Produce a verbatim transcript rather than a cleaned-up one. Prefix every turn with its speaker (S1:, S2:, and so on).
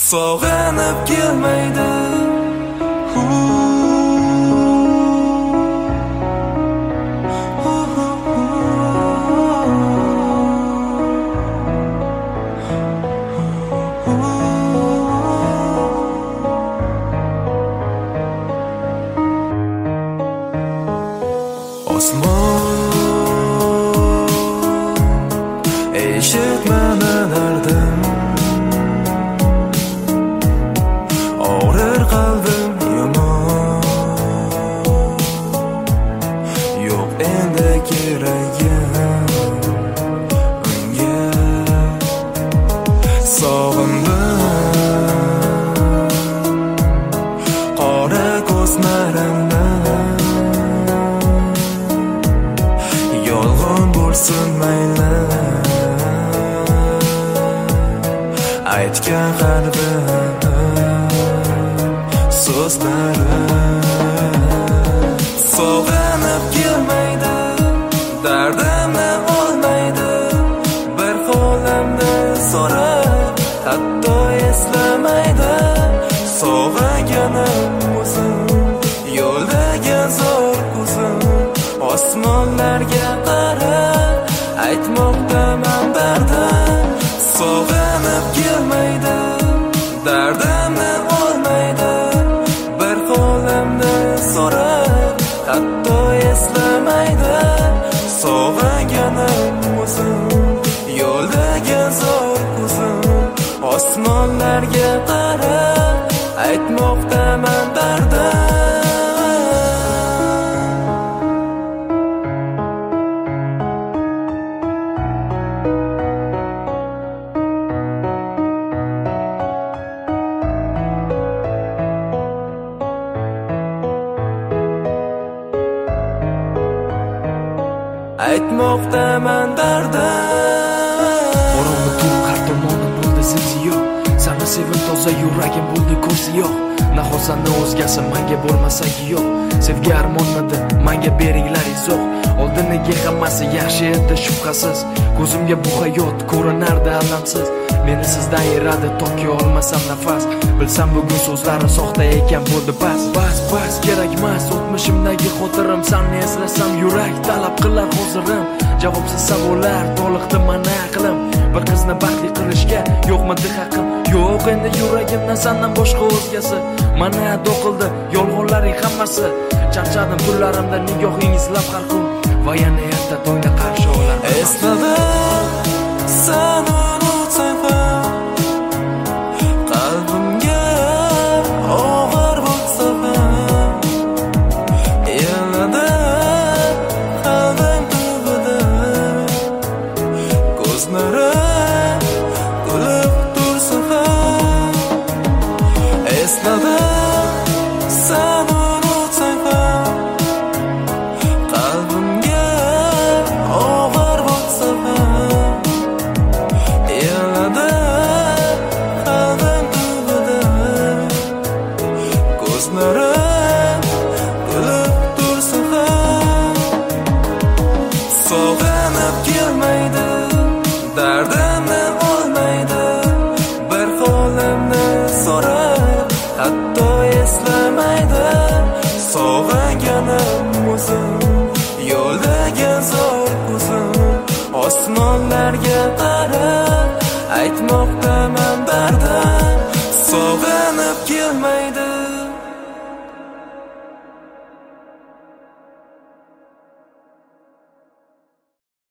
S1: sog'inib kelmaydi. Osmon eshitmanalardim, og'rir qalbim yomon. Yo'q endi keragim unga, sog'indim qora ko'zlarimni. Yolg'on bo'lsin mayli aytgan qalbim so'zlari, sog'inib kelmaydi, dardimni olmaydi. Bir qo'limni so'rab hatto eslamaydi. Sog'inganim o'zim, yo'ldagi zo'r ko'zim, osmonlarga qarab aytmoqdaman dardim. Sog'inib kelmaydi, dardimni olmaydi. Bir qo'limni so'rab hatto eslamaydi. Sog'inganim o'zim, yo'ldagi zo'r ko'zim, osmonlarga qarab aytmoqdaman dardim. Aytmoqdaman dardim.
S2: Qorong'i tun har tomonim bo'ldi zilziyo, seni sevib toza yuragim bo'ldi ko'zi yo'q. Nahosani o'zgasi menga bo'lmasa yo'q. Sevgi armonmidi, menga beringlar izoh. Oldiniga hammasi yaxshi edi shubhasiz. Ko'zimga bu hayot ko'rinardi alamsiz. Meni sizdan ayiradi toki olmasam nafas. Bilsam bugun so'zlari soxta ekan bo'ldi bas. Bas bas kerakmas o'tmishimdagi xotirim. Seni eslasam yurak talab qilar hozirim. Javobsiz savollar to'liqdi mana aqlim. Bir qizni baxtli qilishga yo'qmidi haqqim. Yo'q endi yuragimdan sendan boshqa o'zgasi. Mana do'qildi yolg'onlaring hammasi. Charchadim tunlarimda nigohingiz lab har kun. Va yana erta tongda qarshi olaman.
S1: Esladim seni unutsam ham, qalbimga og'ir bo'lsa ham. Yanada qalbim tubida ko'zlarim kulib tursa ham. Esladim seni unutsam ham, qalbimga og'ir bo'lsa ham. Yanada qalbim tubida ko'zlarim kulib tursa ham. Sog'inib kelmaydi, dardimni olmaydi. Bir qo'limni so'rab hatto eslamaydi. Sog'inganim o'zim, yo'ldagi zo'r ko'zim, osmonlarga qarab aytmoqdaman dardim. Sog'inib kelmaydi.